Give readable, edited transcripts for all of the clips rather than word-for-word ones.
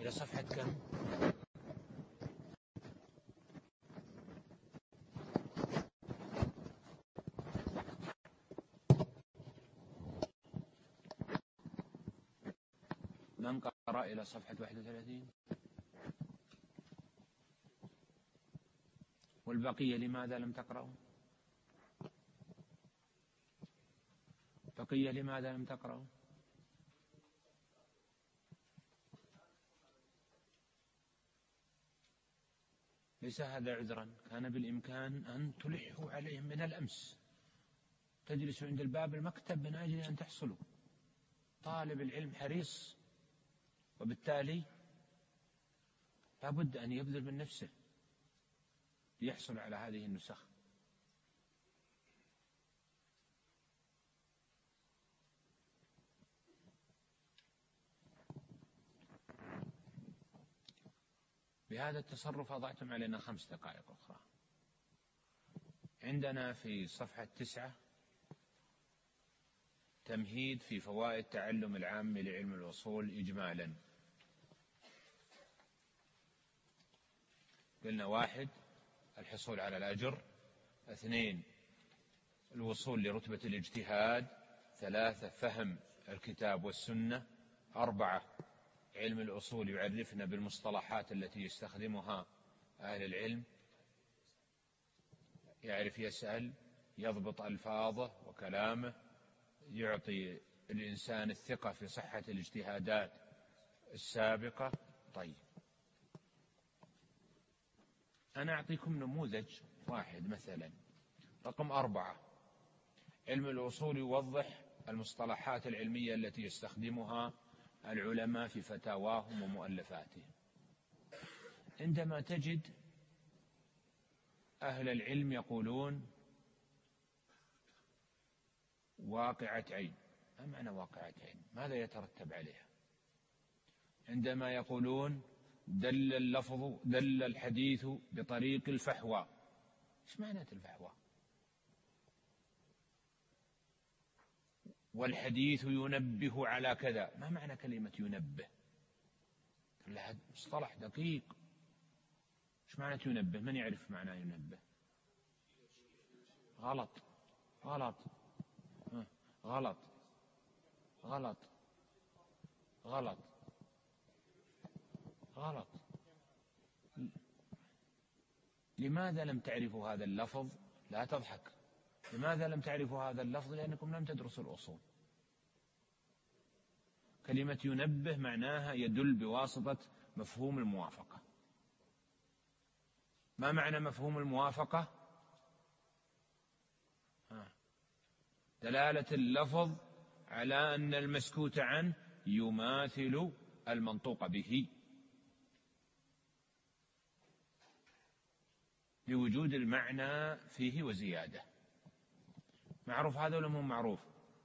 إلى صفحة كم؟ من قرأ إلى صفحة 31؟ والبقية لماذا لم تقرأوا؟ بقية لماذا لم تقرأوا؟ ليس هذا عذرا، كان بالإمكان أن تلحوا عليهم من الأمس، تجلسوا عند الباب المكتب من أجل أن تحصلوا. طالب العلم حريص، وبالتالي لابد أن يبذل من نفسه ليحصل على هذه النسخ. بهذا التصرف أضعتم علينا 5 دقائق أخرى. عندنا في صفحة 9 تمهيد في فوائد تعلم العام لعلم الأصول إجمالا. قلنا 1 الحصول على الأجر، 2 الوصول لرتبة الاجتهاد، 3 فهم الكتاب والسنة، 4 علم الأصول يعرفنا بالمصطلحات التي يستخدمها أهل العلم، يعرف يسأل، يضبط ألفاظه وكلامه، يعطي الإنسان الثقة في صحة الاجتهادات السابقة. طيب، أنا أعطيكم نموذج واحد مثلا. رقم 4 علم الأصول يوضح المصطلحات العلمية التي يستخدمها العلماء في فتاواهم ومؤلفاتهم. عندما تجد أهل العلم يقولون واقعة عين، ما معنى واقعة عين؟ ماذا يترتب عليها؟ عندما يقولون دل الحديث بطريق الفحوى، ايش معنى الفحوى؟ والحديث ينبه على كذا، ما معنى كلمة ينبه؟ مصطلح دقيق. ايش معنى ينبه؟ من يعرف معنى ينبه؟ غلط غلط غلط غلط غلط غلط. لماذا لم تعرفوا هذا اللفظ؟ لا تضحك. لماذا لم تعرفوا هذا اللفظ؟ لأنكم لم تدرسوا الأصول. كلمة ينبه معناها يدل بواسطة مفهوم الموافقة. ما معنى مفهوم الموافقة؟ دلالة اللفظ على أن المسكوت عنه يماثل المنطوق به، لوجود المعنى فيه وزيادة. معروف هذا ولا مو معروف؟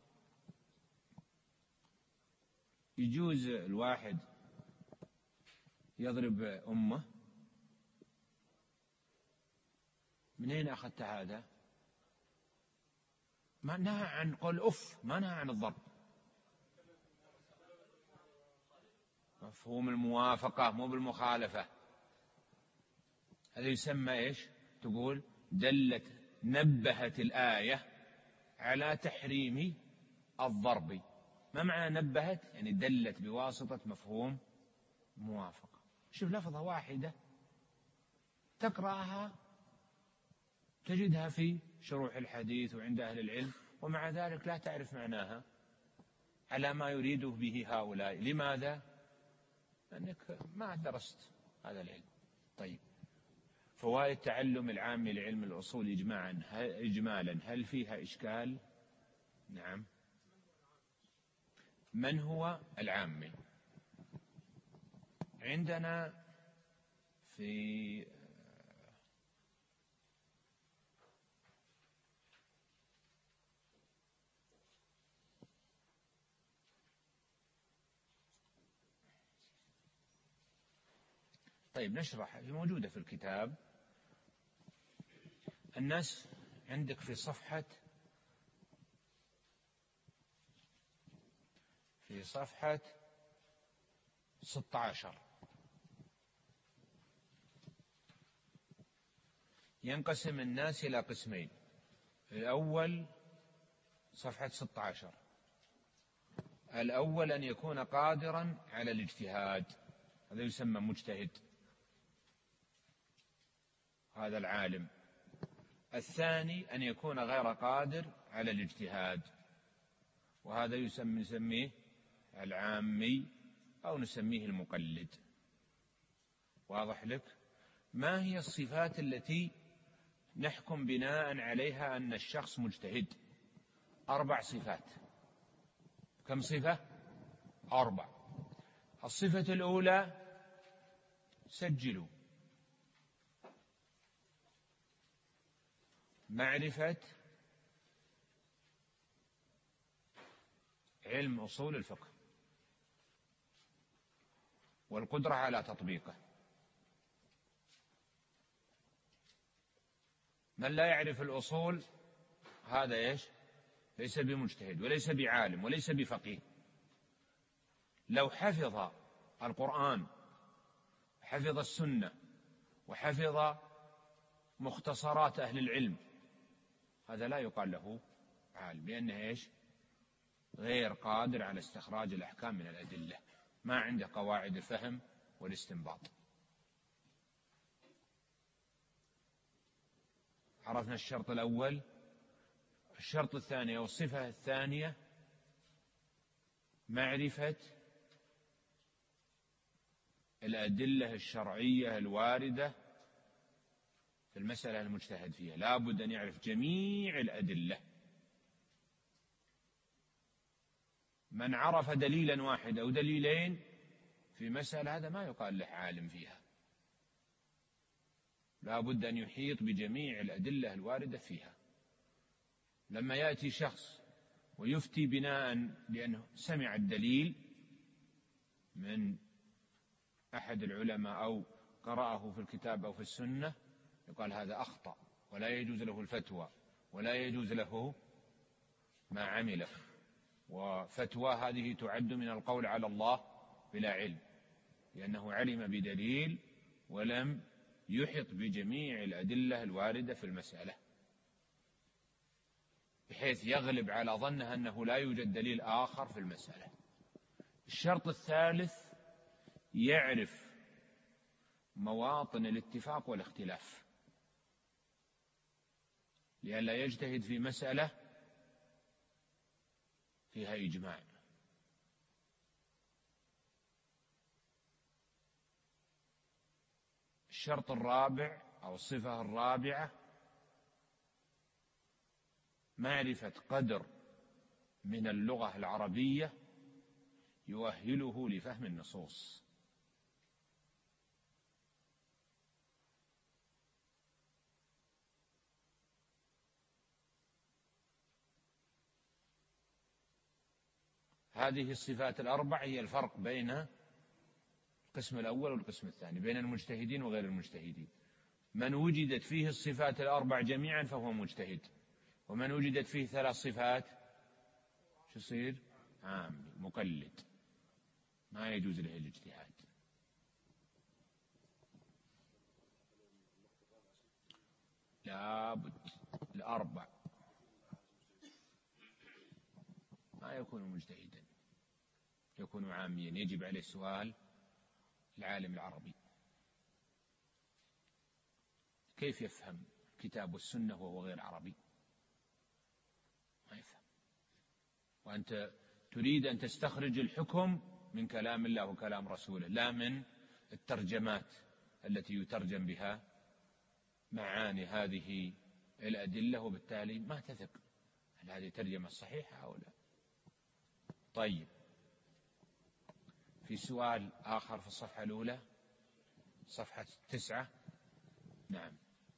يجوز الواحد يضرب أمه. منين أخذت هذا؟ ما نهى عن قول أف، ما نهى عن الضرب. مفهوم الموافقة مو بالمخالفة. هذا يسمى إيش؟ تقول نبهت الآية على تحريم الضرب. ما معنى نبهت؟ يعني دلت بواسطة مفهوم موافقة. شوف لفظة واحدة تقرأها تجدها في شروح الحديث وعند أهل العلم، ومع ذلك لا تعرف معناها على ما يريده به هؤلاء. لماذا؟ لأنك ما درست هذا العلم. طيب، فوائد تعلم العام لعلم الأصول إجمالا، هل فيها إشكال؟ نعم. من هو العامي؟ عندنا في طيب نشرح، هي موجودة في الكتاب. الناس عندك في صفحة 16 ينقسم الناس إلى قسمين. الأول صفحة 16. الأول أن يكون قادرا على الاجتهاد، هذا يسمى مجتهد، هذا العالم. الثاني أن يكون غير قادر على الاجتهاد، وهذا نسميه العامي أو نسميه المقلد. واضح لك؟ ما هي الصفات التي نحكم بناء عليها أن الشخص مجتهد؟ 4 صفات. كم صفة؟ 4. الصفة الأولى سجلوا: معرفة علم أصول الفقه والقدرة على تطبيقه. من لا يعرف الأصول هذا إيش؟ ليس بمجتهد وليس بعالم وليس بفقيه. لو حفظ القرآن وحفظ السنة وحفظ مختصرات أهل العلم، هذا لا يقال له عالم، لأنه إيش؟ غير قادر على استخراج الأحكام من الأدلة، ما عنده قواعد الفهم والاستنباط. عرفنا الشرط الأول. الشرط الثاني أو الصفة الثانية معرفة الأدلة الشرعية الواردة في المسألة المجتهد فيها، لا بد أن يعرف جميع الأدلة. من عرف دليلا واحد أو دليلين في مسألة هذا ما يقال له عالم فيها، لا بد أن يحيط بجميع الأدلة الواردة فيها. لما يأتي شخص ويفتي بناء لأنه سمع الدليل من أحد العلماء أو قرأه في الكتاب أو في السنة، يقال هذا أخطأ ولا يجوز له الفتوى ولا يجوز له ما عمله، وفتوى هذه تعد من القول على الله بلا علم، لأنه علم بدليل ولم يحط بجميع الأدلة الواردة في المسألة، بحيث يغلب على ظنه أنه لا يوجد دليل آخر في المسألة. الشرط الثالث يعرف مواطن الاتفاق والاختلاف، لئلا يجتهد في مسألة فيها إجماع. الشرط الرابع أو الصفة الرابعة معرفة قدر من اللغة العربية يؤهله لفهم النصوص. هذه الصفات الأربع هي الفرق بين القسم الأول والقسم الثاني، بين المجتهدين وغير المجتهدين. من وجدت فيه الصفات الأربع جميعا فهو مجتهد، ومن وجدت فيه 3 صفات شو يصير؟ عامي مقلد، ما يجوز له الاجتهاد. لابد الأربع، ما يكون مجتهدا، يكون عاميا، يجب عليه سؤال العالم العربي كيف يفهم الكتاب والسنة وهو غير عربي؟ ما يفهم. وأنت تريد أن تستخرج الحكم من كلام الله وكلام رسوله، لا من الترجمات التي يترجم بها معاني هذه الأدلة، وبالتالي ما تثق هل هذه ترجمة صحيحة أو لا. طيب، في سؤال آخر في الصفحة الأولى، صفحة 9. نعم.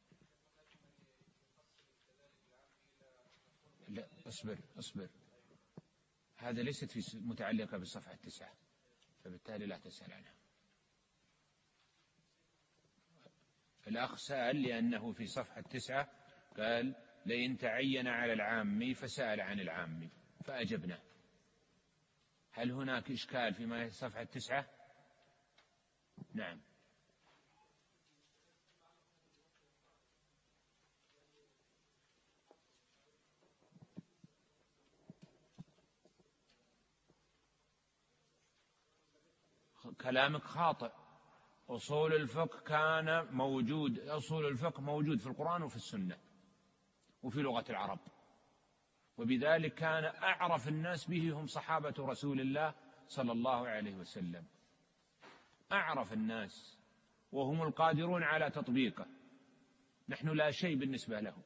لا، اصبر، هذا ليست في متعلقة بالصفحة 9، فبالتالي لا تسأل عنها. الأخ سأل لأنه في صفحة 9 قال لئن تعين على العامي فسأل عن العامي فأجبنا. هل هناك إشكال فيما في صفحة 9؟ نعم. كلامك خاطئ. أصول الفقه موجود في القرآن وفي السنة وفي لغة العرب، وبذلك كان أعرف الناس به هم صحابة رسول الله صلى الله عليه وسلم، أعرف الناس وهم القادرون على تطبيقه، نحن لا شيء بالنسبة لهم.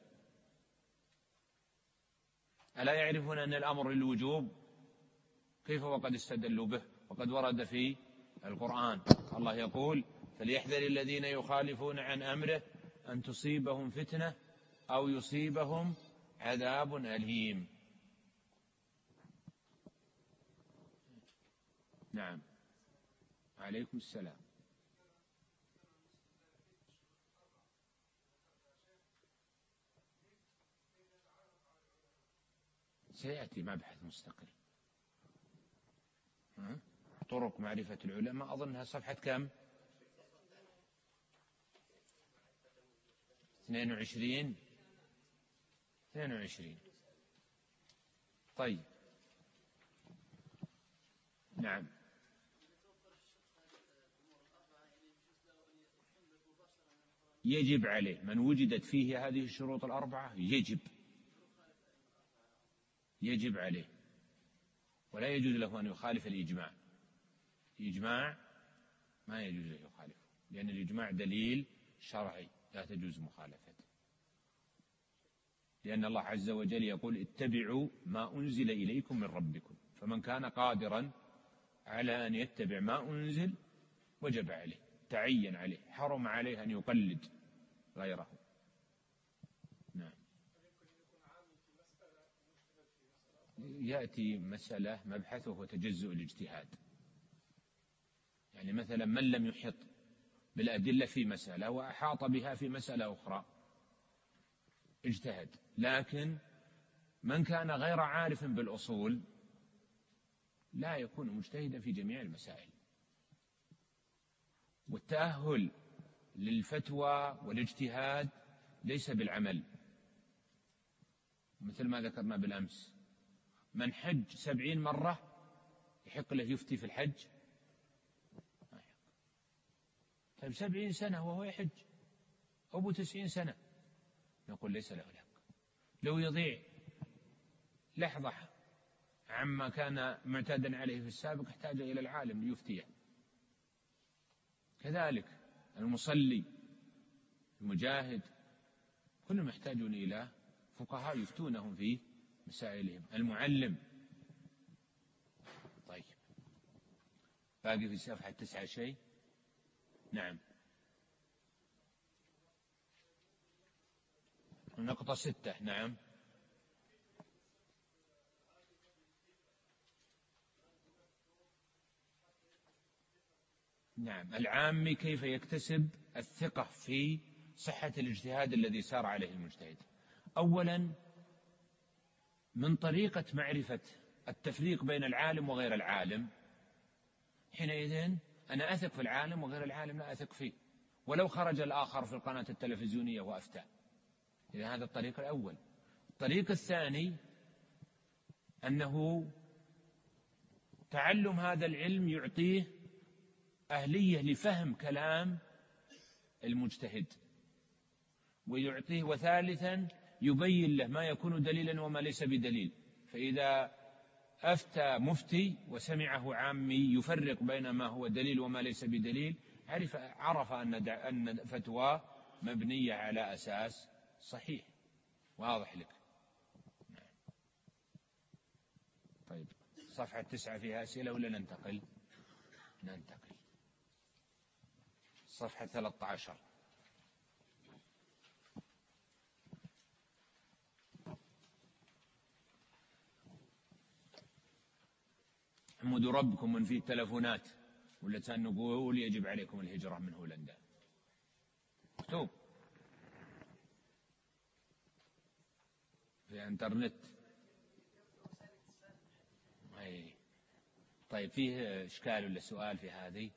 ألا يعرفون أن الأمر للوجوب؟ كيف وقد استدلوا به وقد ورد في القرآن. الله يقول: فليحذر الذين يخالفون عن أمره أن تصيبهم فتنة أو يصيبهم عذاب أليم. نعم، عليكم السلام. سيأتي مبحث مستقل، طرق معرفة العلماء، أظنها صفحة كم؟ 22. طيب، نعم. يجب عليه من وجدت فيه هذه الشروط الأربعة، يجب عليه، ولا يجوز له أن يخالف الإجماع. الإجماع ما يجوز له يخالفه، لأن الإجماع دليل شرعي لا تجوز مخالفته، لأن الله عز وجل يقول: اتبعوا ما أنزل إليكم من ربكم، فمن كان قادرا على أن يتبع ما أنزل وجب عليه، تعين عليه، حرم عليه أن يقلد غيره. نعم. يأتي مسألة مبحثه هو تجزؤ الاجتهاد، يعني مثلا من لم يحط بالأدلة في مسألة وأحاط بها في مسألة أخرى اجتهد، لكن من كان غير عارف بالأصول لا يكون مجتهدا في جميع المسائل. والتأهل للفتوى والاجتهاد ليس بالعمل، مثل ما ذكرنا بالأمس، من حج 70 مرة يحق له يفتي في الحج؟ طيب 70 سنة وهو يحج، أبو 90 سنة، نقول ليس له الحق. لو يضيع لحظة عما كان معتادا عليه في السابق احتاج إلى العالم ليفتيه. كذلك المصلي، المجاهد، كلهم يحتاجون إلى فقهاء يفتونهم في مسائلهم، المعلم. طيب، باقي في صفحة 9 شيء. نعم، النقطة 6. نعم. نعم، العامي كيف يكتسب الثقة في صحة الاجتهاد الذي سار عليه المجتهد؟ أولا، من طريقة معرفة التفريق بين العالم وغير العالم، حينئذ أنا أثق في العالم وغير العالم لا أثق فيه، ولو خرج الآخر في القناة التلفزيونية وأفتى. إذا هذا الطريق الأول. الطريق الثاني أنه تعلم هذا العلم يعطيه أهلية لفهم كلام المجتهد ويعطيه، وثالثا يبين له ما يكون دليلا وما ليس بدليل، فإذا أفتى مفتي وسمعه عامي يفرق بين ما هو دليل وما ليس بدليل، عرف أن فتوى مبنية على أساس صحيح. واضح لك؟ طيب، صفحة 9 فيها أسئلة ولا ننتقل؟ صفحة 13. احمدوا ربكم من فيه التلفونات، ولا نقول يجب عليكم الهجرة من هولندا. مكتوب في انترنت. طيب، فيه إشكال ولا سؤال في هذه؟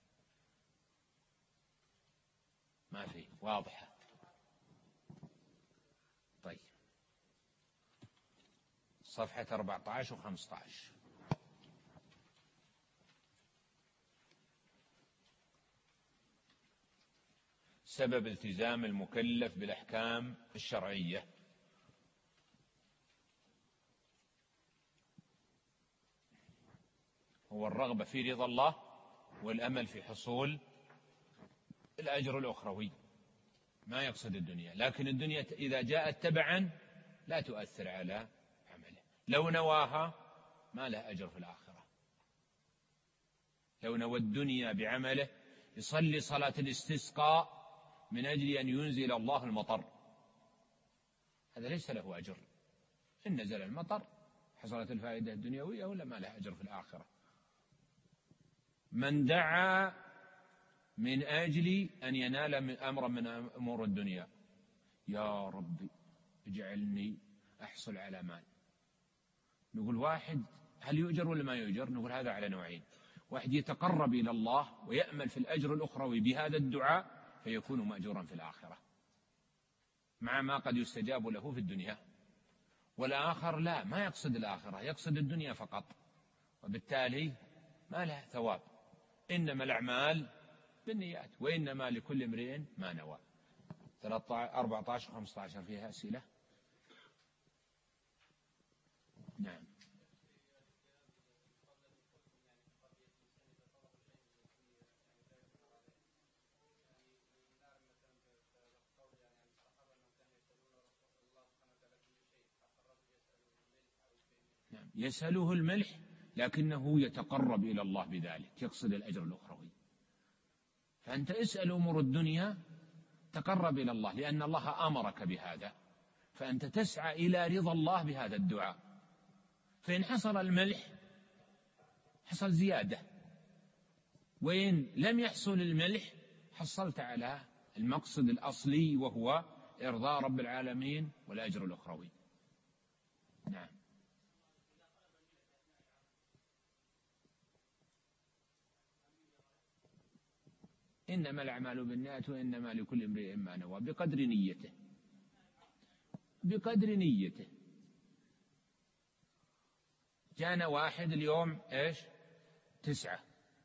ما فيه، واضحة. طيب، صفحة 14 و15. سبب التزام المكلف بالأحكام الشرعية. هو الرغبة في رضا الله والأمل في حصول الأجر الأخروي، ما يقصد الدنيا. لكن الدنيا إذا جاءت تبعا لا تؤثر على عمله، لو نواها ما له أجر في الآخرة. لو نوى الدنيا بعمله، يصلي صلاة الاستسقاء من أجل أن ينزل الله المطر، هذا ليس له أجر. إن نزل المطر حصلت الفائدة الدنيوية ولا ما له أجر في الآخرة. من دعا من أجل أن ينال أمرا من أمور الدنيا، يا رب اجعلني أحصل على مال، نقول واحد هل يؤجر ولا ما يؤجر؟ نقول هذا على نوعين: واحد يتقرب إلى الله ويأمل في الأجر الأخروي بهذا الدعاء فيكون مأجورا في الآخرة مع ما قد يستجاب له في الدنيا، والآخر لا، ما يقصد الآخرة، يقصد الدنيا فقط، وبالتالي ما له ثواب. إنما الأعمال بالنيات وإنما لكل امرئ ما نوى. 14 و15 فيها أسئلة. نعم. يسأله الملح لكنه يتقرب إلى الله بذلك، يقصد الأجر الأخروي. فأنت اسأل أمور الدنيا تقرب إلى الله لأن الله أمرك بهذا، فأنت تسعى إلى رضا الله بهذا الدعاء. فإن حصل الملح حصل زيادة، وإن لم يحصل الملح حصلت على المقصد الأصلي وهو إرضاء رب العالمين والأجر الأخروي. نعم. إنما الأعمال بالنيات وإنما لكل امرئ ما نوى، بقدر نيته، بقدر نيته. جانا واحد اليوم 9،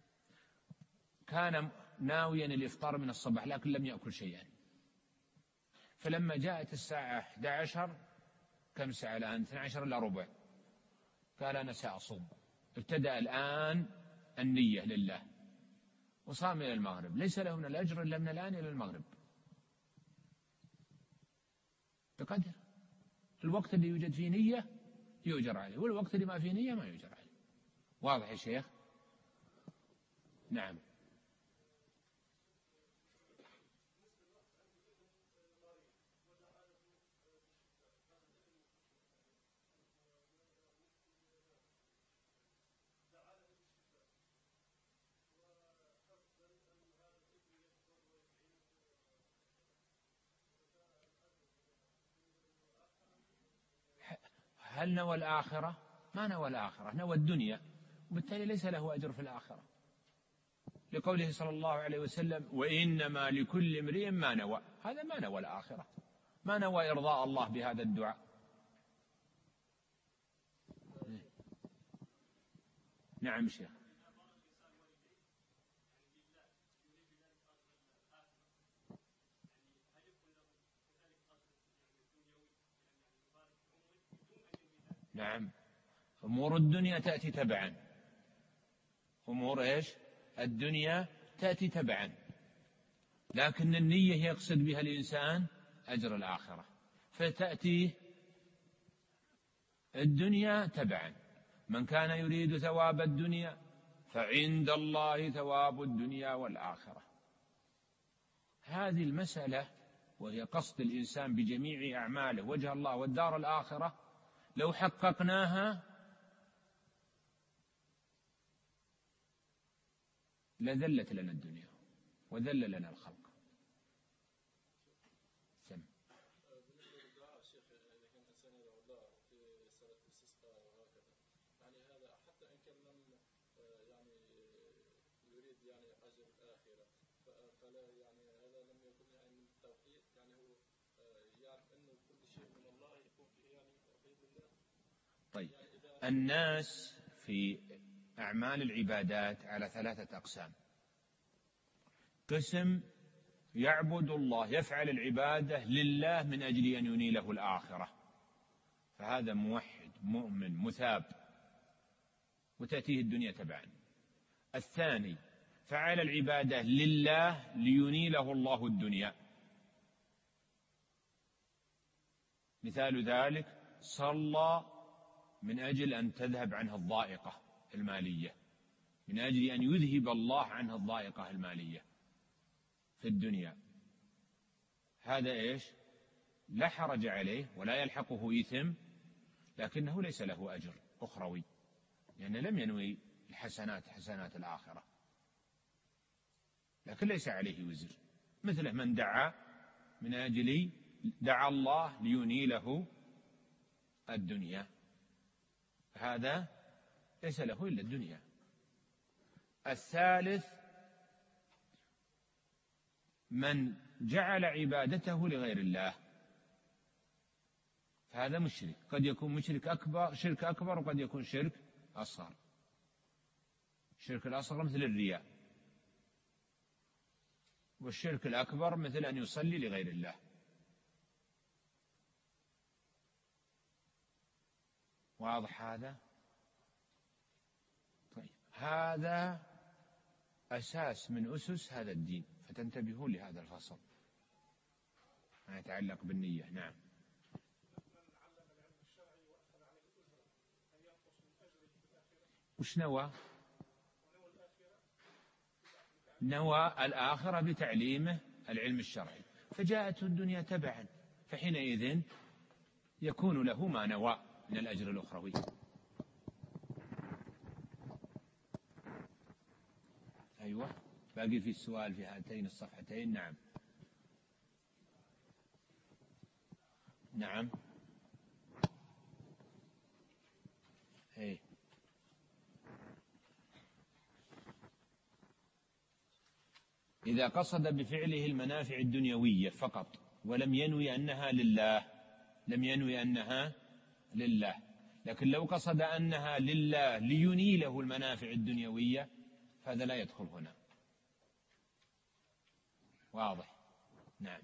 كان ناويا الإفطار من الصباح لكن لم يأكل شيئا، فلما جاءت الساعة 11، كم ساعة الآن؟ 12 إلا ربع، قال أنا سأصوم. ابتدأ الآن النية لله وصام إلى المغرب، ليس له من الأجر إلا من الآن إلى المغرب، بقدر الوقت اللي يوجد فيه نية يؤجر عليه، والوقت اللي ما فيه نية ما يؤجر عليه. واضح يا شيخ؟ نعم. هل نوى الآخرة؟ ما نوى الآخرة، نوى الدنيا، وبالتالي ليس له أجر في الآخرة، لقوله صلى الله عليه وسلم: وإنما لكل امرئ ما نوى. هذا ما نوى الآخرة، ما نوى إرضاء الله بهذا الدعاء. نعم شيخ. نعم، أمور الدنيا تأتي تبعا، أمور الدنيا تأتي تبعا، لكن النية يقصد بها الإنسان أجر الآخرة، فتأتي الدنيا تبعا. من كان يريد ثواب الدنيا فعند الله ثواب الدنيا والآخرة. هذه المسألة وهي قصد الإنسان بجميع أعماله وجه الله والدار الآخرة، لو حققناها لذلت لنا الدنيا وذل لنا الخلق. سم. طيب، الناس في أعمال العبادات على 3 أقسام: قسم يعبد الله، يفعل العبادة لله من أجل أن ينيله الآخرة، فهذا موحد مؤمن مثاب وتأتيه الدنيا تبعا. الثاني فعل العبادة لله لينيله الله الدنيا، مثال ذلك صلى من أجل أن تذهب عنه الضائقة المالية، من أجل أن يذهب الله عنه الضائقة المالية في الدنيا، هذا إيش؟ لا حرج عليه ولا يلحقه إثم، لكنه ليس له أجر أخروي لأنه لم ينوي الحسنات حسنات الآخرة، لكن ليس عليه وزر، مثله من دعا من أجل دعا الله لينيله الدنيا، هذا ليس له إلا الدنيا. الثالث من جعل عبادته لغير الله، فهذا مشرك، قد يكون مشرك أكبر، شرك أكبر، وقد يكون شرك أصغر. الشرك الأصغر مثل الرياء، والشرك الأكبر مثل أن يصلي لغير الله. واضح هذا؟ طيب، هذا أساس من أسس هذا الدين، فتنتبهون لهذا الفصل ما يتعلق بالنية. نعم. وش نوى؟ نوى الآخرة بتعليمه العلم الشرعي، فجاءته الدنيا تبعا، فحينئذ يكون له ما نوى من الأجر الأخروي. أيوة، باقي في السؤال في هاتين الصفحتين. نعم نعم. إيه. إذا قصد بفعله المنافع الدنيوية فقط ولم ينوي أنها لله، لم ينوي أنها لله، لكن لو قصد أنها لله لينيله المنافع الدنيوية فهذا لا يدخل هنا. واضح؟ نعم.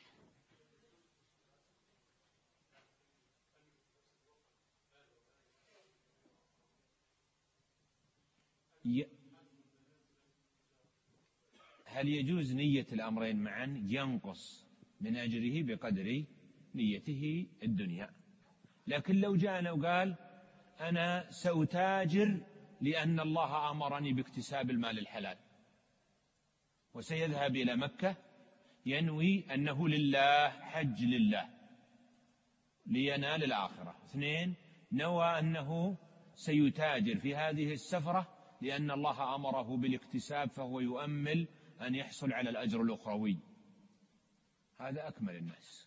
هل يجوز نية الأمرين معا؟ ينقص من أجره بقدر نيته الدنيا، لكن لو جاءنا وقال أنا سأتاجر لأن الله أمرني باكتساب المال الحلال، وسيذهب إلى مكة ينوي أنه لله، حج لله لينال الآخرة. اثنين، نوى أنه سيتاجر في هذه السفرة لأن الله أمره بالاكتساب، فهو يؤمل أن يحصل على الأجر الأخروي، هذا أكمل الناس.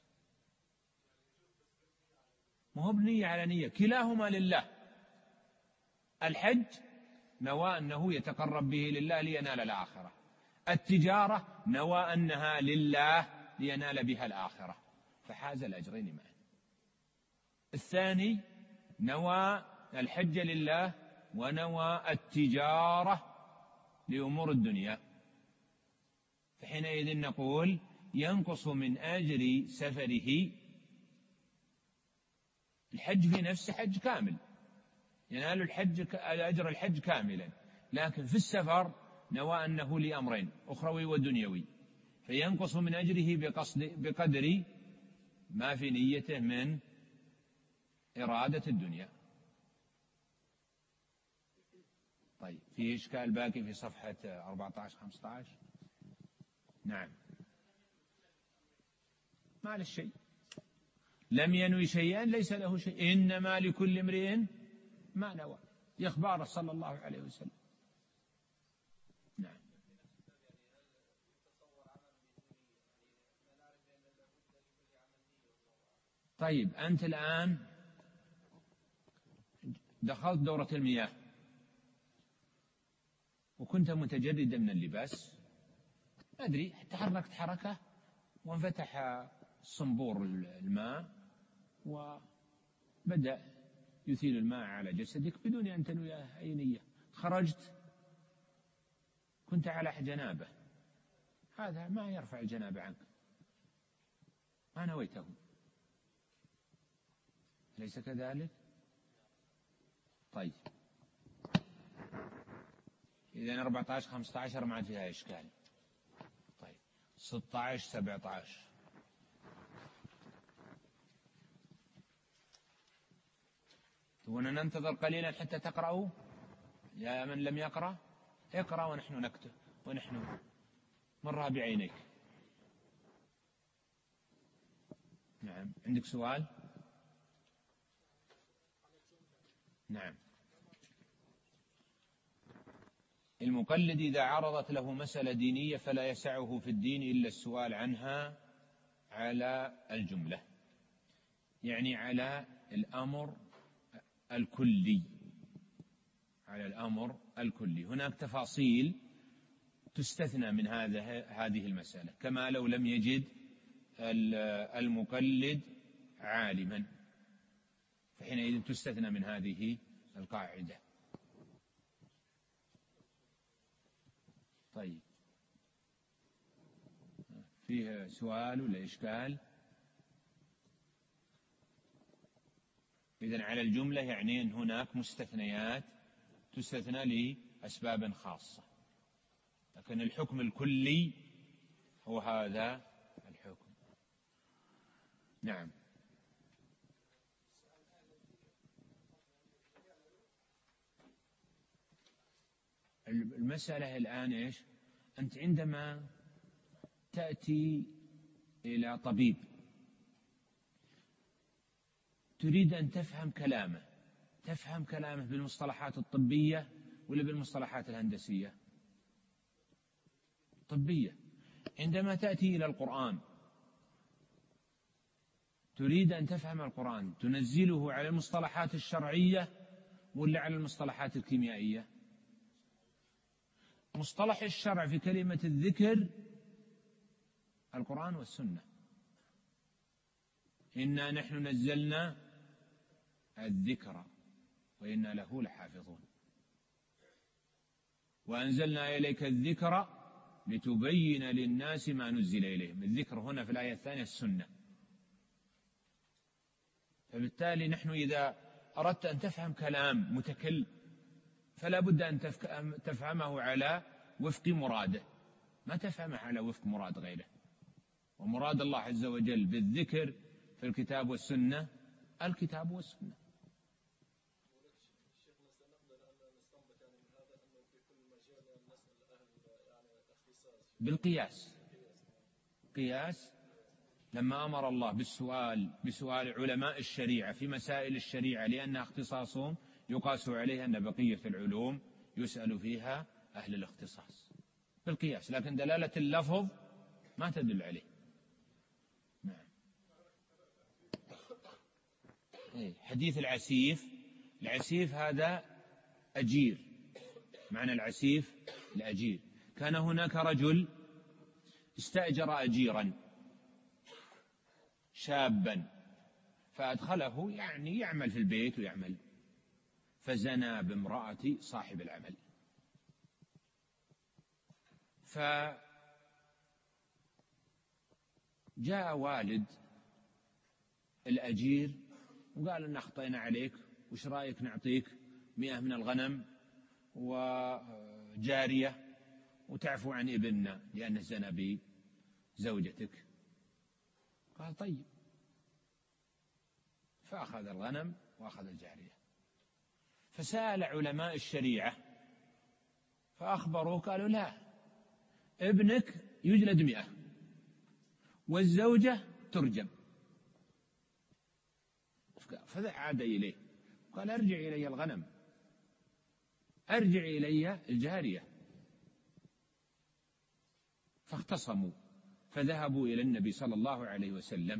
ما هو بنية على نية، كلاهما لله. الحج نوى أنه يتقرب به لله لينال الآخرة، التجارة نوى أنها لله لينال بها الآخرة، فحاز الأجرين معا. الثاني نوى الحج لله ونوى التجارة لأمور الدنيا، فحينئذ نقول ينقص من أجر سفره. الحج في نفسه حج كامل، ينال الحج أجر الحج كاملا، لكن في السفر نوى أنه لأمرين، أخروي ودنيوي، فينقص من أجره بقدر ما في نيته من إرادة الدنيا. طيب، في إشكال باقي في صفحة 14-15؟ نعم. ما له شيء، لم ينوي شيئا ليس له شيء، إنما لكل امرئ ما نوى، يخبره صلى الله عليه وسلم. نعم. طيب، أنت الآن دخلت دورة المياه وكنت متجردا من اللباس، أدري تحركت حركة وانفتح صنبور الماء وبدأ يثير الماء على جسدك بدون أن تنوي أي نية، خرجت كنت على جنابة، هذا ما يرفع الجنابة عنك، ما نويته، أليس كذلك؟ طيب، إذن 14 15 ما فيها إشكال. طيب 16 17 تبون ننتظر قليلا حتى تقرأوا؟ يا من لم يقرأ اقرأ ونحن نكتب ونحن مرها بعينيك. نعم، عندك سؤال؟ نعم. المقلد إذا عرضت له مسألة دينية فلا يسعه في الدين إلا السؤال عنها على الجملة، يعني على الأمر الكلي، على الأمر الكلي. هناك تفاصيل تستثنى من هذه المسألة، كما لو لم يجد المقلد عالما، فحينئذ تستثنى من هذه القاعدة. طيب، فيه سؤال ولا إشكال؟ إذن على الجملة يعني أن هناك مستثنيات تستثنى لأسباب خاصة، لكن الحكم الكلي هو هذا الحكم. نعم. المسألة الآن إيش؟ أنت عندما تأتي إلى طبيب تريد أن تفهم كلامه بالمصطلحات الطبية ولا بالمصطلحات الهندسية؟ طبية. عندما تأتي إلى القرآن تريد أن تفهم القرآن، تنزله على المصطلحات الشرعية ولا على المصطلحات الكيميائية؟ مصطلح الشرع في كلمة الذكر القرآن والسنة. إنا نحن نزلنا الذكر وإنا له لحافظون، وأنزلنا إليك الذكر لتبين للناس ما نزل إليهم. الذكر هنا في الآية الثانية السنة. فبالتالي نحن إذا أردت أن تفهم كلام متكلم فلا بد أن تفهمه على وفق مراده، ما تفهمه على وفق مراد غيره. ومراد الله عز وجل بالذكر في الكتاب والسنة الكتاب والسنة. بالقياس، قياس. لما أمر الله بسؤال علماء الشريعة في مسائل الشريعة لأنها اختصاصهم يقاس عليها أن بقية العلوم يسأل فيها أهل الاختصاص بالقياس، لكن دلالة اللفظ ما تدل عليه. نعم. حديث العسيف هذا أجير، معنى العسيف الأجير. كان هناك رجل استأجر أجيرا شابا فأدخله يعني يعمل في البيت ويعمل، فزنى بامرأة صاحب العمل. فجاء والد الأجير وقال إن أخطأنا عليك، وش رأيك نعطيك 100 من الغنم وجارية وتعفو عن ابننا لأنه زنى بزوجتك؟ قال طيب، فأخذ الغنم وأخذ الجارية. فسأل علماء الشريعة فأخبروه قالوا لا، ابنك يجلد 100 والزوجة ترجم. فعاد إليه قال ارجع إلي الغنم، ارجع إلي الجارية. فاختصموا فذهبوا إلى النبي صلى الله عليه وسلم،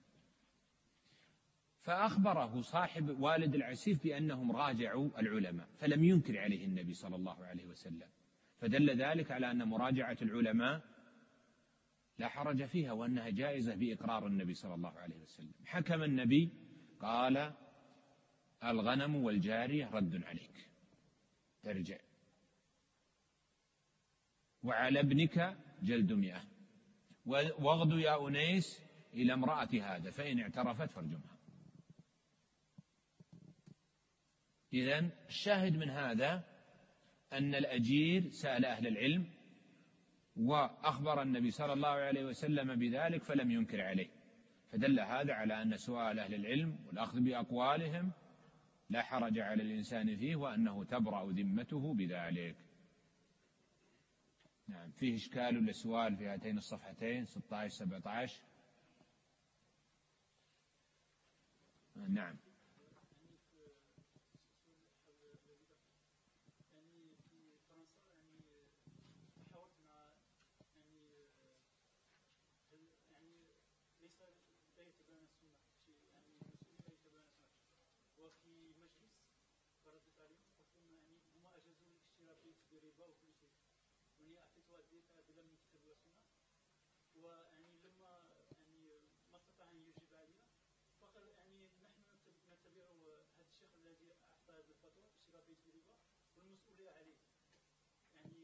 فأخبره صاحب والد العسيف بأنهم راجعوا العلماء، فلم ينكر عليه النبي صلى الله عليه وسلم، فدل ذلك على أن مراجعة العلماء لا حرج فيها وأنها جائزة بإقرار النبي صلى الله عليه وسلم. حكم النبي قال الغنم والجارية رد عليك، ترجع. وعلى ابنك جلد 100، واغد يا أنيس إلى امرأة هذا فإن اعترفت فارجمها. إذن الشاهد من هذا أن الأجير سأل أهل العلم وأخبر النبي صلى الله عليه وسلم بذلك فلم ينكر عليه، فدل هذا على أن سؤال أهل العلم والأخذ بأقوالهم لا حرج على الإنسان فيه، وأنه تبرأ ذمته بذلك. نعم. فيه إشكال للسؤال في هاتين الصفحتين 16-17. نعم. وفي مجلس فردت عليهم قلت لهم يعني هم اجازوا لي اشتراء بيت بربا وكل شيء، واني اعطيتها بلا من كتاب والسنه، ويعني لما يعني ما استطاع ان يجيب علينا فقال يعني نحن نتبع هذا الشيخ الذي اعطى هذه الفتوى اشتراء بيت بربا والمسؤوليه عليه. يعني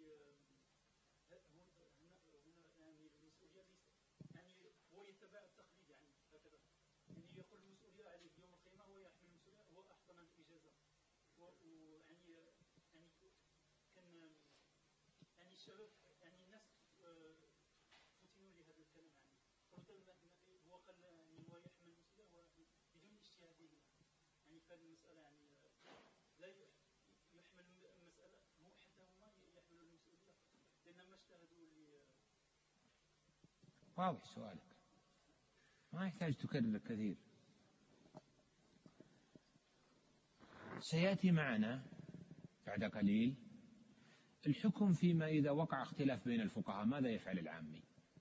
هنا يعني المسؤوليه ليس يعني هو يتبع التقليد يعني هكذا، يعني يقول المسؤوليه عليه يوم القيامه، هو يحمل المسؤوليه، هو احسن الاجازه. ويعني يعني كان يعني الشباب يعني الناس فتنوا لهذا الكلام، يعني قلت هو قال يعني هو يحمل المسؤوليه بدون اجتهاده، يعني في هذه المساله يعني لا يحمل المساله، هو حتى هما يحملوا المسؤوليه لان ما اجتهدوا. واضح سؤالك، ما يحتاج تكرر كثير. سيأتي معنا بعد قليل الحكم فيما إذا وقع اختلاف بين الفقهاء ماذا يفعل العامي.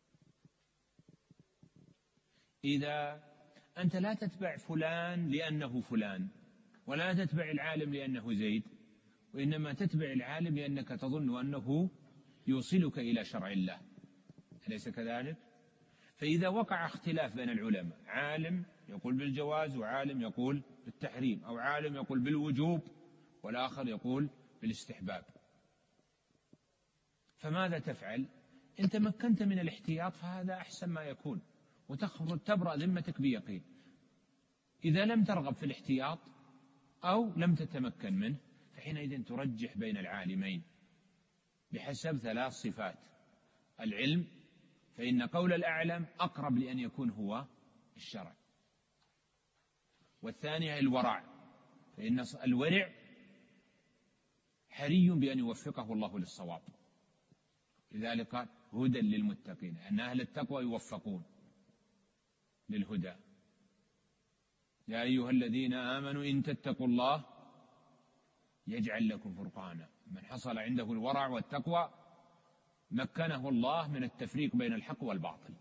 إذا أنت لا تتبع فلان لأنه فلان، ولا تتبع العالم لأنه زيد، وإنما تتبع العالم لأنك تظن أنه يوصلك إلى شرع الله، أليس كذلك؟ فإذا وقع اختلاف بين العلماء، عالم يقول بالجواز وعالم يقول بالتحريم، أو عالم يقول بالوجوب والآخر يقول بالاستحباب، فماذا تفعل؟ إن تمكنت من الاحتياط فهذا أحسن ما يكون، وتبرأ ذمتك بيقين. إذا لم ترغب في الاحتياط أو لم تتمكن منه فحينئذ ترجح بين العالمين بحسب 3 صفات: العلم، فإن قول الأعلم أقرب لأن يكون هو الشرع، والثانية الورع، فإن الورع حري بأن يوفقه الله للصواب، لذلك هدى للمتقين، أن أهل التقوى يوفقون للهدى. يا أيها الذين آمنوا إن تتقوا الله يجعل لكم فرقانا. من حصل عنده الورع والتقوى مكنه الله من التفريق بين الحق والباطل.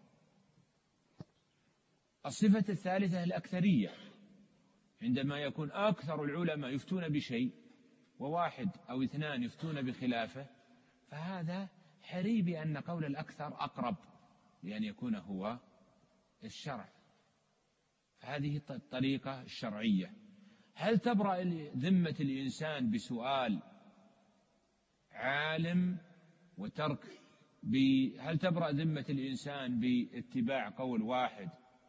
الصفة الثالثة الأكثرية، عندما يكون أكثر العلماء يفتون بشيء وواحد أو 2 يفتون بخلافه، فهذا حري بأن قول الأكثر أقرب لأن يكون هو الشرع. فهذه الطريقة الشرعية. هل تبرأ ذمة الإنسان بسؤال عالم وترك هل تبرأ ذمة الإنسان باتباع قول واحد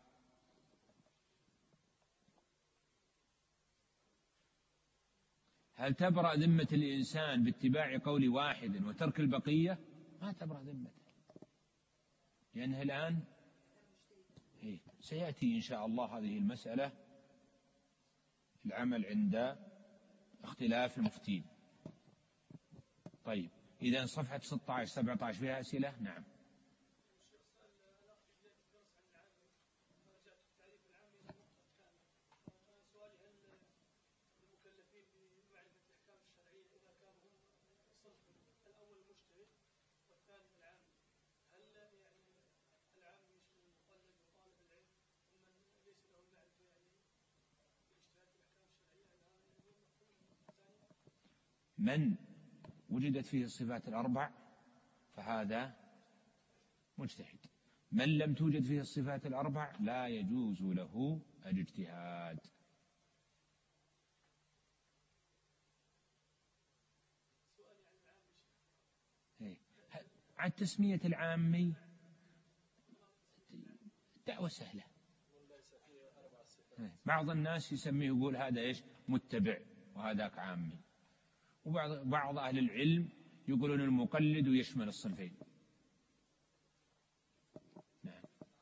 هل تبرأ ذمة الإنسان باتباع قول واحد وترك البقية؟ ما تبرأ ذمته، لأنه الآن سيأتي إن شاء الله هذه المسألة العمل عند اختلاف المفتين. طيب، إذن صفحة 16-17 فيها أسئلة؟ نعم. من وجدت فيه الصفات الأربع فهذا مجتهد، من لم توجد فيه الصفات الأربع لا يجوز له الاجتهاد. عاد تسمية العامي دعوة سهلة. بعض الناس يسميه يقول هذا إيش متبع وهذاك عامي، وبعض أهل العلم يقولون المقلد ويشمل الصنفين. نعم.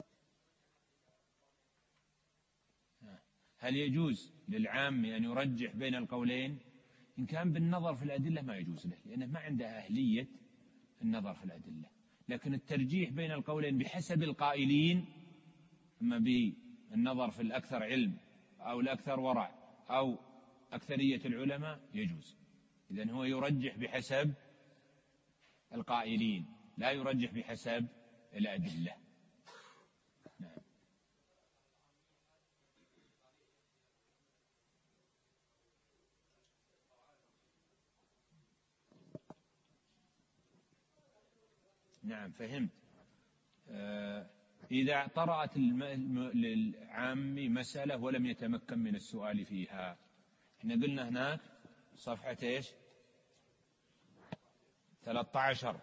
هل يجوز للعامي أن يرجح بين القولين؟ إن كان بالنظر في الأدلة ما يجوز له، لأنه ما عنده أهلية النظر في الأدلة. لكن الترجيح بين القولين بحسب القائلين، أما بالنظر في الأكثر علم أو الأكثر ورع أو أكثرية العلماء يجوز. إذن هو يرجح بحسب القائلين، لا يرجح بحسب الأدلة. نعم. نعم فهمت. إذا طرأت للعام مسألة ولم يتمكن من السؤال فيها، احنا قلنا هناك صفحة ايش 13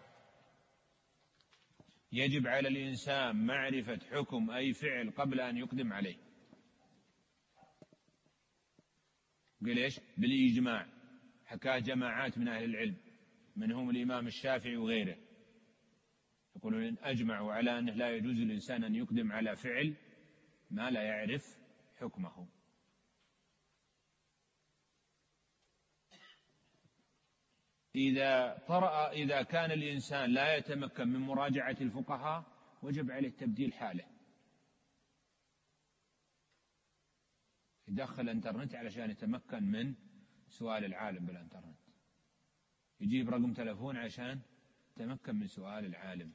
يجب على الإنسان معرفة حكم أي فعل قبل أن يقدم عليه. قل ايش بالإجماع، حكاه جماعات من أهل العلم منهم الإمام الشافعي وغيره، يقولون إن أجمعوا على أنه لا يجوز للإنسان أن يقدم على فعل ما لا يعرف حكمه. إذا كان الإنسان لا يتمكن من مراجعة الفقهاء وجب عليه تبديل حاله، يدخل الانترنت علشان يتمكن من سؤال العالم بالانترنت، يجيب رقم تلفون عشان يتمكن من سؤال العالم.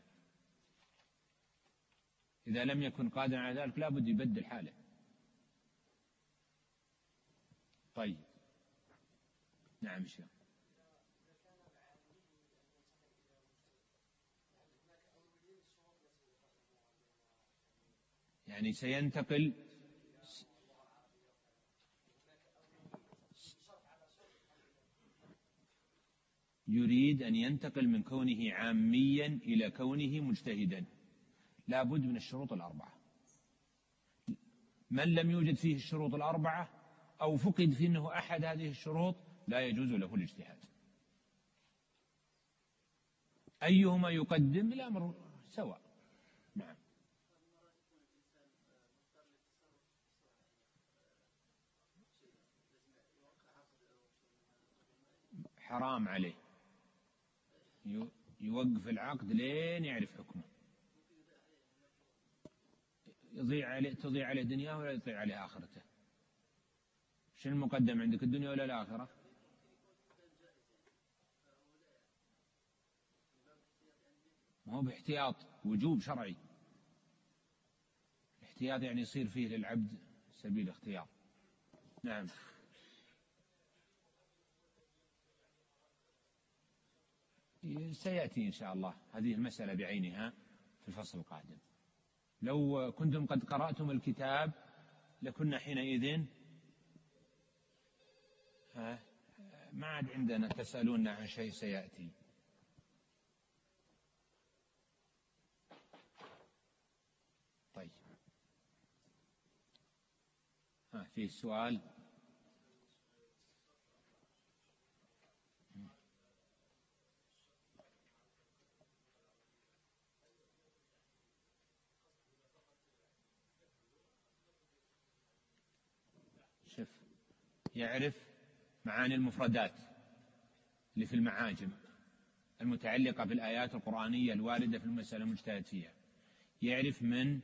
إذا لم يكن قادرا على ذلك لا بد يبدل حاله. طيب نعم شيخ. يعني سينتقل يريد أن ينتقل من كونه عاميا إلى كونه مجتهدا، لا بد من الشروط الأربعة. من لم يوجد فيه الشروط الأربعة أو فقد فيه أنه أحد هذه الشروط لا يجوز له الاجتهاد. أيهما يقدم الأمر سواء. نعم. حرام عليه يوقف العقد لين يعرف حكمه، تضيع عليه دنياه ولا يضيع عليه آخرته. شنو المقدم عندك، الدنيا ولا الآخرة؟ ما هو باحتياط، وجوب شرعي. الاحتياط يعني يصير فيه للعبد سبيل اختيار. نعم. سيأتي إن شاء الله هذه المسألة بعينها في الفصل القادم. لو كنتم قد قرأتم الكتاب لكنا حينئذ ما عاد عندنا تسألون عن شيء سيأتي. طيب فيه سؤال. شوف، يعرف معاني المفردات اللي في المعاجم المتعلقة بالآيات القرآنية الواردة في المسألة المجتهد فيها، يعرف من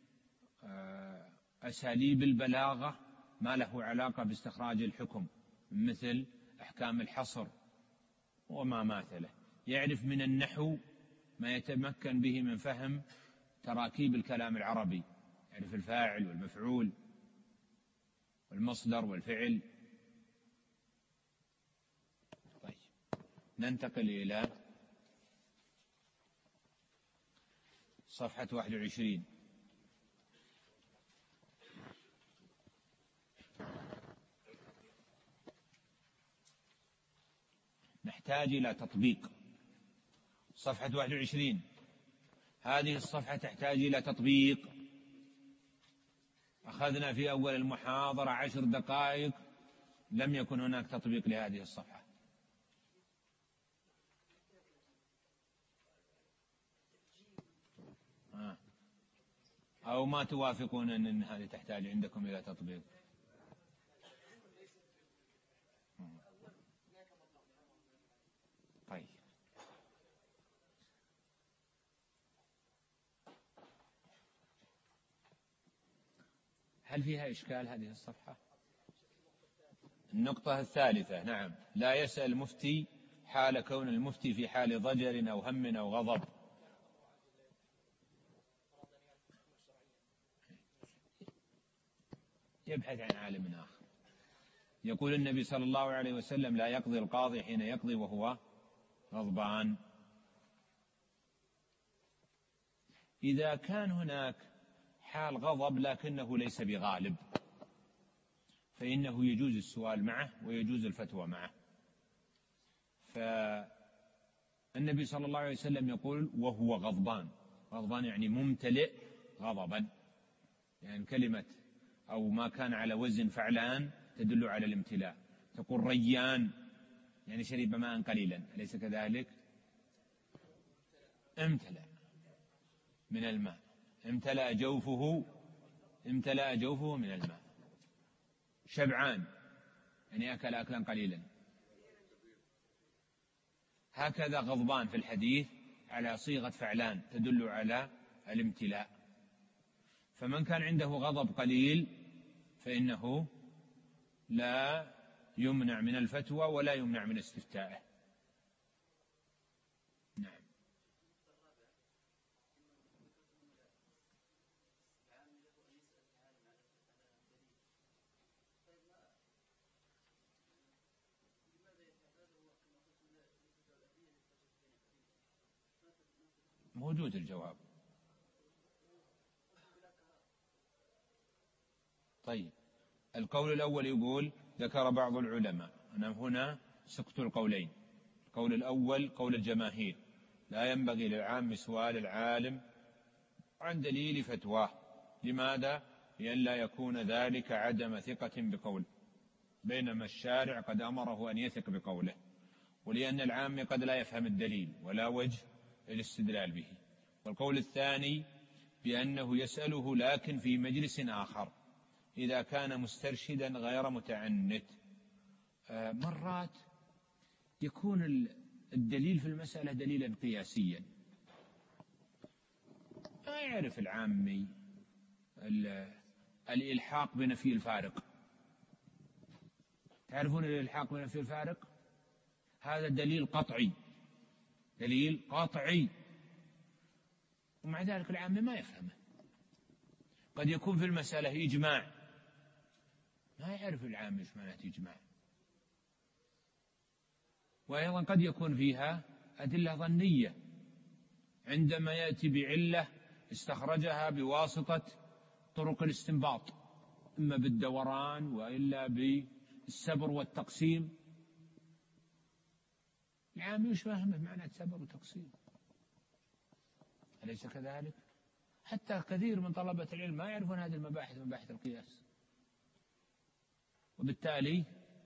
أساليب البلاغة ما له علاقة باستخراج الحكم مثل أحكام الحصر وما ماثله، يعرف من النحو ما يتمكن به من فهم تراكيب الكلام العربي، يعرف الفاعل والمفعول والمصدر والفعل. طيب ننتقل إلى صفحة 21. نحتاج إلى تطبيق صفحة 21. هذه الصفحة تحتاج إلى تطبيق. أخذنا في أول المحاضرة 10 دقائق، لم يكن هناك تطبيق لهذه الصفحة. أو ما توافقون أن هذه تحتاج عندكم إلى تطبيق؟ طيب، هل فيها إشكال هذه الصفحة؟ النقطة الثالثة، نعم، لا يسأل المفتي حال كون المفتي في حال ضجر أو هم أو غضب. يبحث عن عالم آخر. يقول النبي صلى الله عليه وسلم: لا يقضي القاضي حين يقضي وهو غضبان. إذا كان هناك حال غضب لكنه ليس بغالب، فإنه يجوز السؤال معه ويجوز الفتوى معه. فالنبي صلى الله عليه وسلم يقول: وهو غضبان. غضبان يعني ممتلئ غضبا، يعني كلمة أو ما كان على وزن فعلان تدل على الامتلاء. تقول ريان يعني شرب ماء قليلا، أليس كذلك؟ امتلأ من الماء، امتلأ جوفه من الماء. شبعان يعني أكل أكلا قليلا. هكذا غضبان في الحديث على صيغة فعلان تدل على الامتلاء. فمن كان عنده غضب قليل فإنه لا يمنع من الفتوى ولا يمنع من استفتائه. نعم. موجود الجواب. طيب، القول الأول يقول: ذكر بعض العلماء. أنا هنا سقط القولين. القول الأول قول الجماهير: لا ينبغي للعام سؤال العالم عن دليل فتواه. لماذا؟ لئلا يكون ذلك عدم ثقة بقول، بينما الشارع قد أمره أن يثق بقوله، ولأن العام قد لا يفهم الدليل ولا وجه الاستدلال به. والقول الثاني بأنه يسأله لكن في مجلس آخر إذا كان مسترشدا غير متعنت. مرات يكون الدليل في المسألة دليلا قياسيا، ما يعرف العامي الإلحاق بنفي الفارق. تعرفون الإلحاق بنفي الفارق؟ هذا دليل قطعي، دليل قطعي، ومع ذلك العامي ما يفهمه. قد يكون في المسألة إجماع، ما يعرف العامي ايش معنى إجماع. وأيضا قد يكون فيها أدلة ظنية، عندما يأتي بعلة استخرجها بواسطة طرق الاستنباط، إما بالدوران وإلا بالسبر والتقسيم. العامي مش فاهمه معنى السبر والتقسيم، أليس كذلك؟ حتى كثير من طلبة العلم ما يعرفون هذه المباحث، مباحث القياس. وبالتالي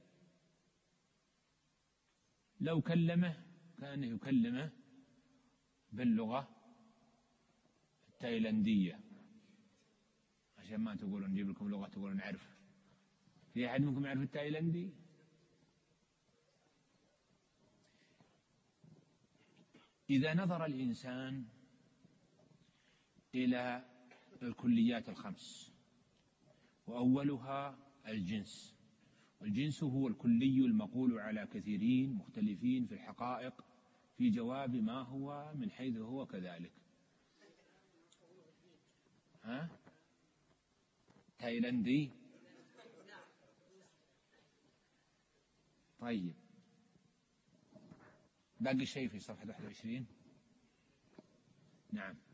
لو كلمه كان يكلمه باللغة التايلاندية، عشان ما تقولون نجيب لكم لغة تقولون نعرف. في أحد منكم يعرف التايلاندي؟ إذا نظر الإنسان إلى الكليات الخمس، وأولها الجنس، والجنس هو الكلي المقول على كثيرين مختلفين في الحقائق في جواب ما هو من حيث هو كذلك. تايلاندي. طيب، باقي شيء في صفحة 21. نعم.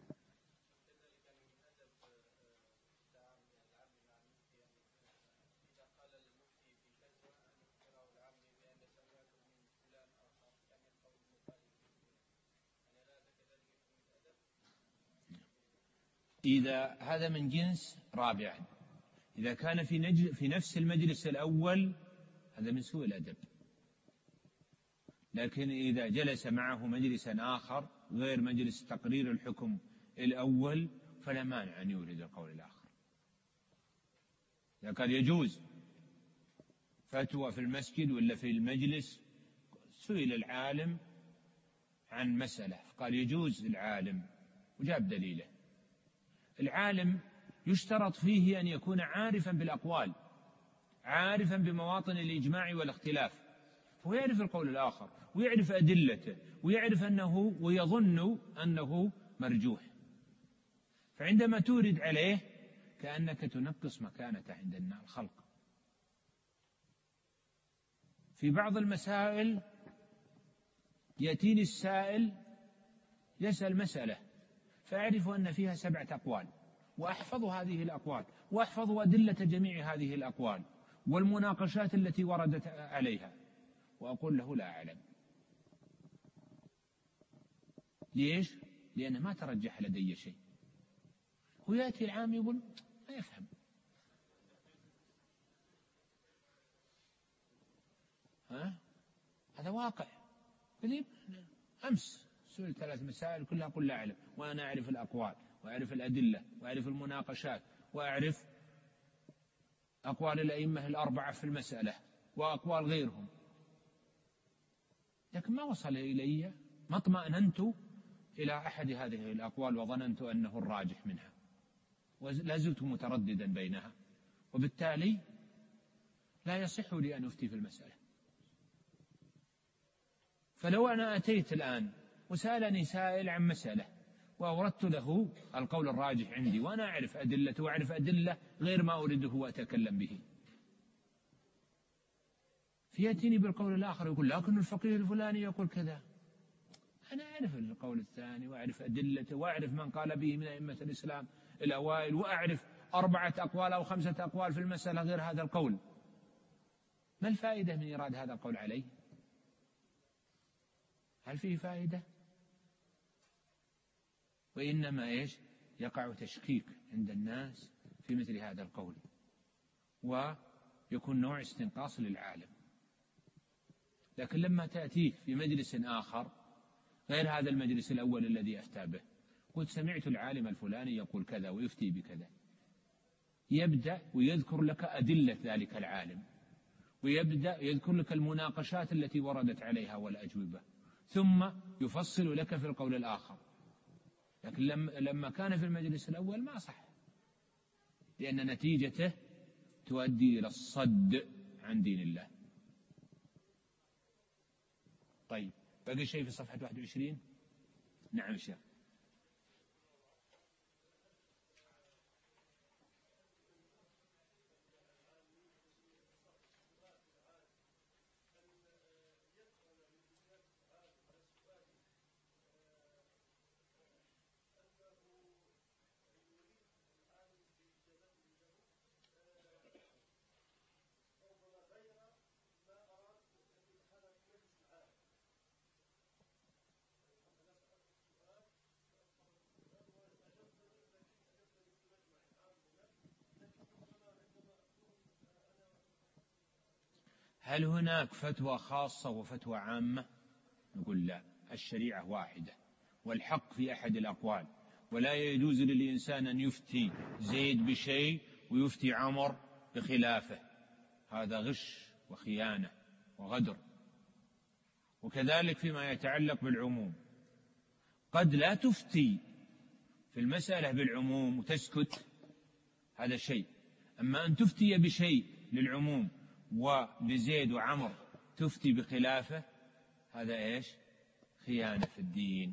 إذا هذا من جنس رابعا، إذا كان في نفس المجلس الأول هذا من سوء الأدب، لكن إذا جلس معه مجلسا آخر غير مجلس تقرير الحكم الأول فلا مانع أن يورد القول الآخر. إذا كان يجوز فتوى في المسجد ولا في المجلس، سئل العالم عن مسألة قال يجوز العالم وجاب دليله. العالم يشترط فيه أن يكون عارفا بالأقوال، عارفا بمواطن الإجماع والاختلاف، هو يعرف القول الآخر ويعرف أدلته ويعرف أنه ويظن أنه مرجوح، فعندما تورد عليه كأنك تنقص مكانته عند الخلق. في بعض المسائل يأتيني السائل يسأل مسألة فأعرف أن فيها 7 أقوال، وأحفظ هذه الأقوال وأحفظ أدلة جميع هذه الأقوال والمناقشات التي وردت عليها، وأقول له لا أعلم. ليش؟ لأن ما ترجح لدي شيء. ويأتي العام يقول ما يفهم. هذا واقع. أمس سئل 3 مسائل كلها أقول لا أعلم، وأنا أعرف الأقوال وأعرف الأدلة وأعرف المناقشات وأعرف أقوال الأئمة ال4 في المسألة وأقوال غيرهم، لكن ما وصل إلي، ما اطمأننت إلى أحد هذه الأقوال وظننت أنه الراجح منها، ولا زلت مترددا بينها، وبالتالي لا يصح لي أن أفتي في المسألة. فلو أنا أتيت الآن وسألني سائل عن مسألة وأوردت له القول الراجح عندي وأنا أعرف أدلته وأعرف أدلة غير ما أريده وأتكلم به، فيأتيني بالقول الآخر يقول لكن الفقيه الفلاني يقول كذا. أنا أعرف القول الثاني وأعرف أدلته وأعرف من قال به من أئمة الإسلام الأوائل، وأعرف 4 أقوال أو 5 أقوال في المسألة غير هذا القول. ما الفائدة من إيراد هذا القول عليه؟ هل فيه فائدة؟ وإنما يقع تشكيك عند الناس في مثل هذا القول، ويكون نوع استنقاص للعالم. لكن لما تأتيه في مجلس آخر غير هذا المجلس الأول الذي أفتى به، قلت سمعت العالم الفلاني يقول كذا ويفتي بكذا، يبدأ ويذكر لك أدلة ذلك العالم، ويبدأ يذكر لك المناقشات التي وردت عليها والأجوبة، ثم يفصل لك في القول الآخر. لكن لما كان في المجلس الأول ما صح، لأن نتيجته تؤدي إلى الصد عن دين الله. طيب، باقي شيء في صفحة 21؟ نعم شيخ. هل هناك فتوى خاصة وفتوى عامة؟ نقول لا، الشريعة واحدة والحق في أحد الأقوال، ولا يجوز للإنسان أن يفتي زيد بشيء ويفتي عمر بخلافه، هذا غش وخيانة وغدر. وكذلك فيما يتعلق بالعموم، قد لا تفتي في المسألة بالعموم وتسكت، هذا شيء، أما أن تفتي بشيء للعموم ولزيد وعمر تفتي بخلافه، هذا خيانة في الدين.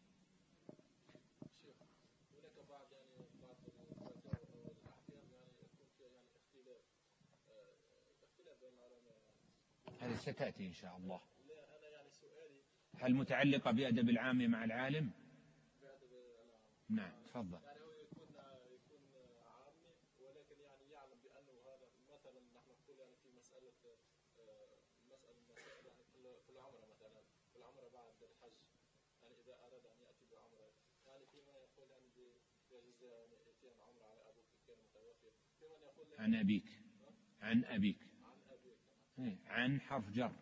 هذا ستأتي إن شاء الله. هل متعلقة بأدب العام مع العالم؟ نعم، تفضل. عن أبيك، عن أبيك، عن حرف جر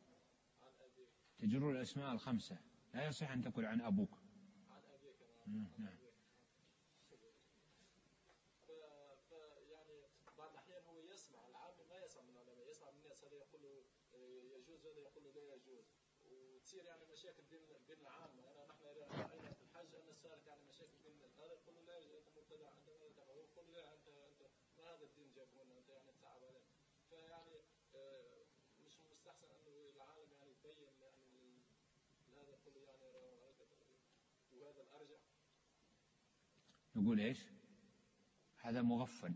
تجر الأسماء الخمسة، لا يصح أن تقول عن أبوك. نعم. يعني بعض الأحيان هو يسمع العام ما يسمع من العلماء، يسمع من الناس، هذا يقول له يجوز وهذا يقول له لا يجوز، وتصير يعني مشاكل بين العامة. نحن رأينا في الحج أن صارت يعني مشاكل بين هذا يقول له لا أنت مبتدع، أنت ماذا تفعل، ويقول له لا أنت ما هذا الدين جاب هنا، أنت يعني تصعب عليك. فيعني مش مستحسن أنه العالم يعني يبين يعني هذا يقول له يعني وهذا الأرجح. يقول إيش؟ هذا مغفل،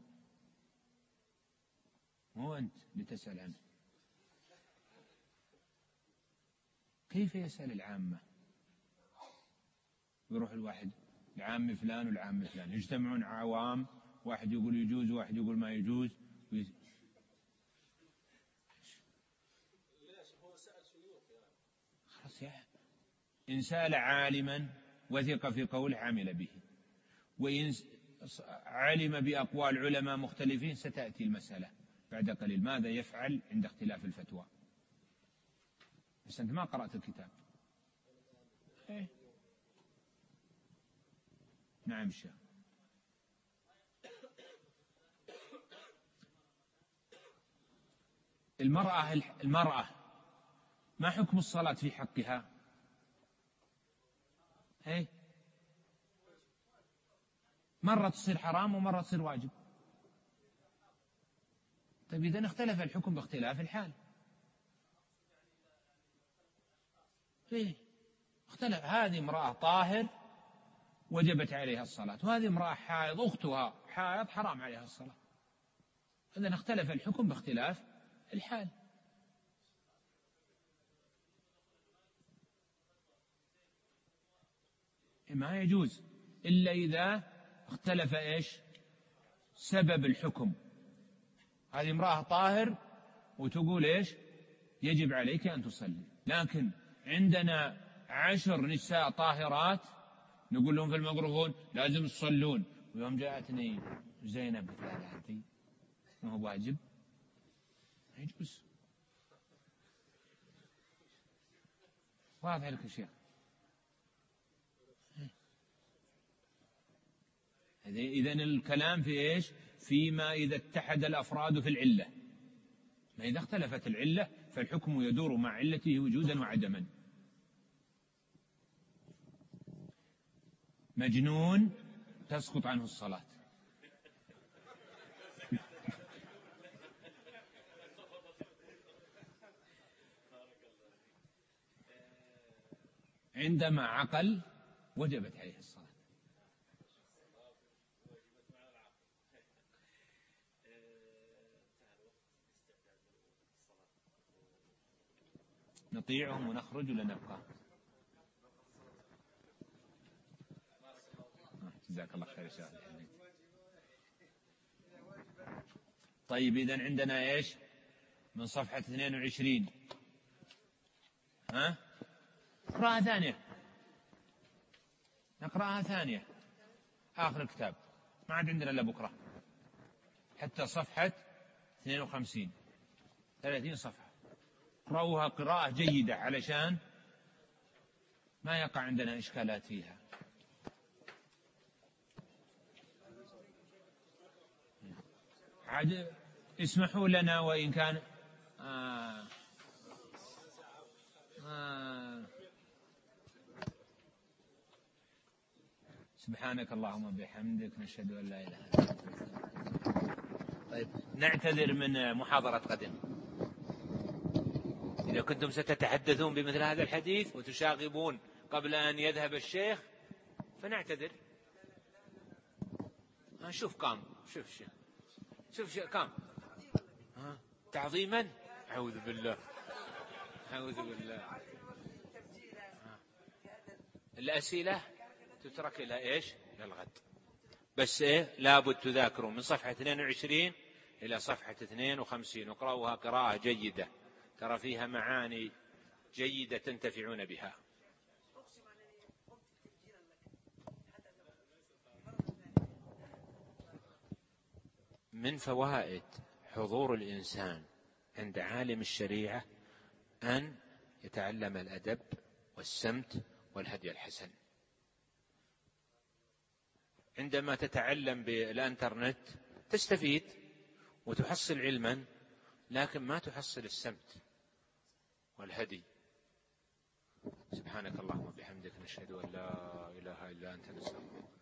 مو أنت لتسأل عنه. كيف يسأل العامة؟ ويروح الواحد العام فلان والعام فلان يجتمعون عوام، واحد يقول يجوز وواحد يقول ما يجوز. ليش هو سأل شيوخ يعني؟ خلاص يعني إن سأل عالما وثق في قوله عمل به، وإن علم بأقوال علماء مختلفين ستأتي المسألة بعد قليل ماذا يفعل عند اختلاف الفتوى. بس أنت ما قرأت الكتاب. إيه؟ نعم شيخ. المرأة ما حكم الصلاة في حقها؟ إيه؟ مرة تصير حرام ومرة تصير واجب. طيب إذن اختلف الحكم باختلاف الحال. إيه؟ اختلف. هذه امرأة طاهر وجبت عليها الصلاة، وهذه امرأة حائض أختها حائض حرام عليها الصلاة. إذن اختلف الحكم باختلاف الحال. ما يجوز إلا إذا اختلف إيش؟ سبب الحكم. هذه امرأة طاهر وتقول إيش؟ يجب عليك أن تصلي، لكن عندنا 10 نساء طاهرات نقول لهم في الميكروفون لازم تصلون، ويوم جاءتني زينب قلت لها أنت ما هو واجب، ما يجوز. واضح لك يا شيخ؟ إذن الكلام في إيش؟ فيما إذا اتحد الأفراد في العلة، ما إذا اختلفت العلة فالحكم يدور مع علته وجودا وعدما. مجنون تسقط عنه الصلاة. عندما عقل وجبت عليه الصلاة. نطيعهم ونخرج ولا نبقى؟ جزاك الله خير يا شيخ. طيب إذن عندنا إيش من صفحة 22؟ ها؟ نقرأها ثانية، نقرأها ثانية آخر الكتاب، ما عاد عندنا إلا بكرة حتى صفحة 52 30 صفحة. اقرأوها قراءة جيدة علشان ما يقع عندنا إشكالات فيها. عاد اسمحوا لنا وإن كان سبحانك اللهم وبحمدك نشهد أن لا إله إلا أنت. طيب نعتذر من محاضرة غد. إذا كنتم ستتحدثون بمثل هذا الحديث وتشاغبون قبل أن يذهب الشيخ فنعتذر. شوف قام، شوف قام تعظيما. أعوذ بالله، أعوذ بالله. الأسئلة تترك إلى إيش؟ إلى الغد. بس لابد تذاكروا من صفحة 22 إلى صفحة 52 وقرأوها قراءة جيدة، ترى فيها معاني جيدة تنتفعون بها. من فوائد حضور الإنسان عند عالم الشريعة أن يتعلم الأدب والسمت والهدي الحسن. عندما تتعلم بالإنترنت تستفيد وتحصل علما، لكن ما تحصل السمت والهدي. سبحانك اللهم وبحمدك، نشهد أن لا إله إلا أنت، نستغفرك.